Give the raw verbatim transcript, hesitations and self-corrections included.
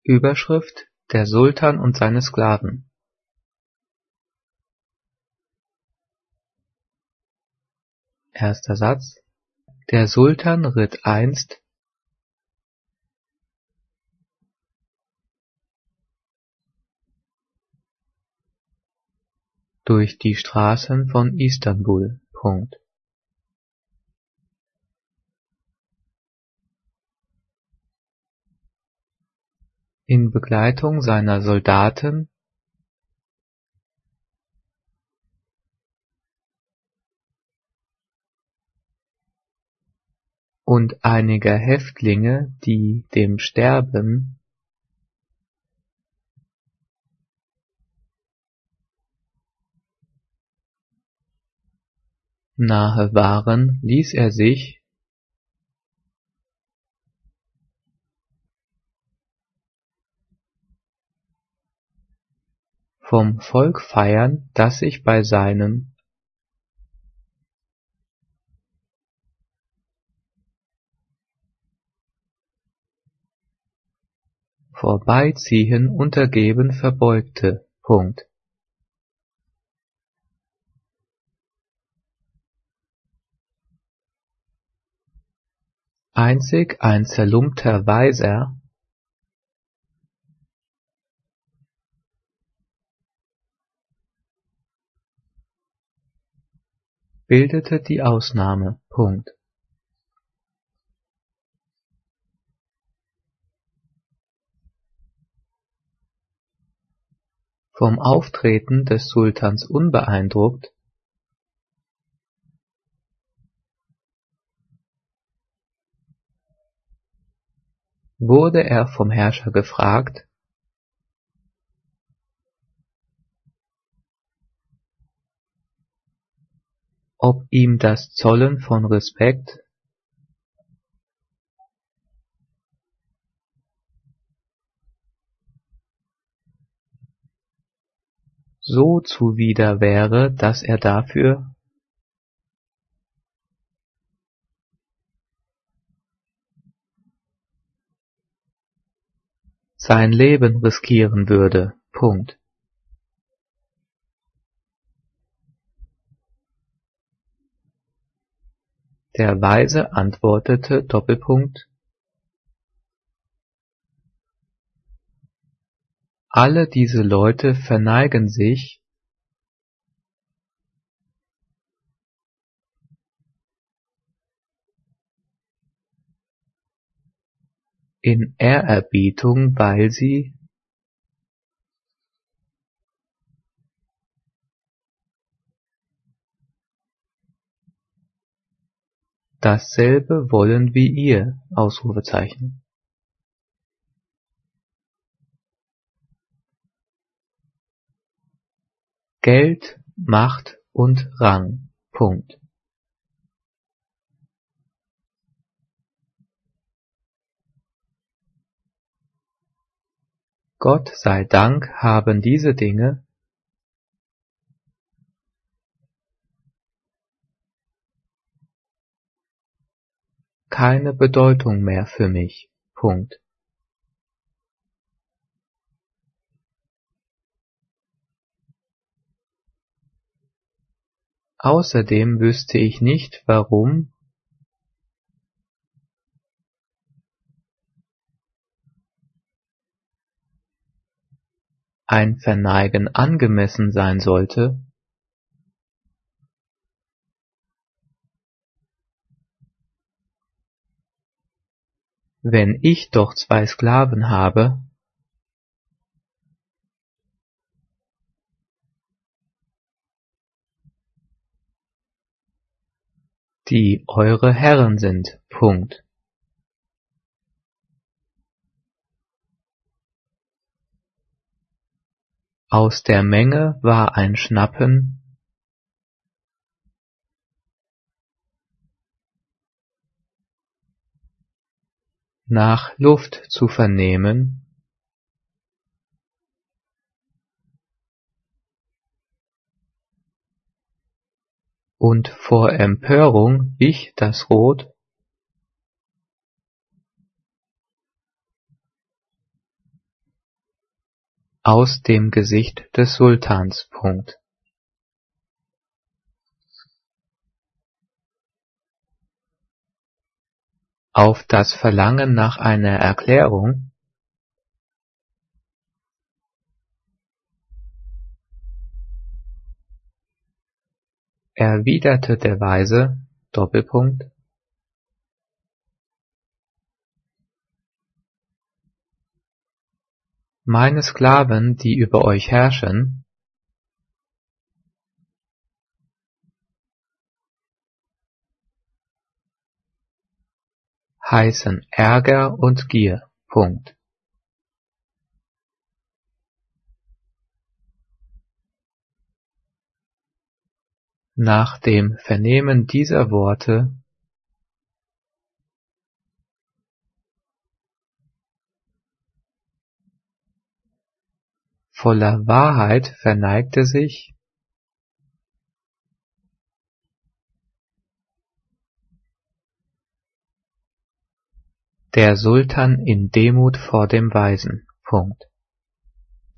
Überschrift: Der Sultan und seine Sklaven. Erster Satz: Der Sultan ritt einst durch die Straßen von Istanbul. Punkt. In Begleitung seiner Soldaten und einiger Häftlinge, die dem Sterben nahe waren, ließ er sich vom Volk feiern, das sich bei seinem Vorbeiziehen untergeben verbeugte. Punkt. Einzig ein zerlumpter Weiser bildete die Ausnahme. Punkt. Vom Auftreten des Sultans unbeeindruckt wurde er vom Herrscher gefragt, ob ihm das Zollen von Respekt so zuwider wäre, dass er dafür sein Leben riskieren würde. Punkt. Der Weise antwortete: Doppelpunkt. Alle diese Leute verneigen sich in Ehrerbietung, weil sie dasselbe wollen wie ihr. Ausrufezeichen. Geld, Macht und Rang. Punkt. Gott sei Dank haben diese Dinge keine Bedeutung mehr für mich. Punkt. Außerdem wüsste ich nicht, warum ein Verneigen angemessen sein sollte, wenn ich doch zwei Sklaven habe, die eure Herren sind. Punkt. Aus der Menge war ein Schnappen nach Luft zu vernehmen, und vor Empörung wich das Rot aus dem Gesicht des Sultans. Punkt. Auf das Verlangen nach einer Erklärung erwiderte der Weise, Doppelpunkt, meine Sklaven, die über euch herrschen, heißen Ärger und Gier. Punkt. Nach dem Vernehmen dieser Worte voller Wahrheit verneigte sich der Sultan in Demut vor dem Weisen. Punkt.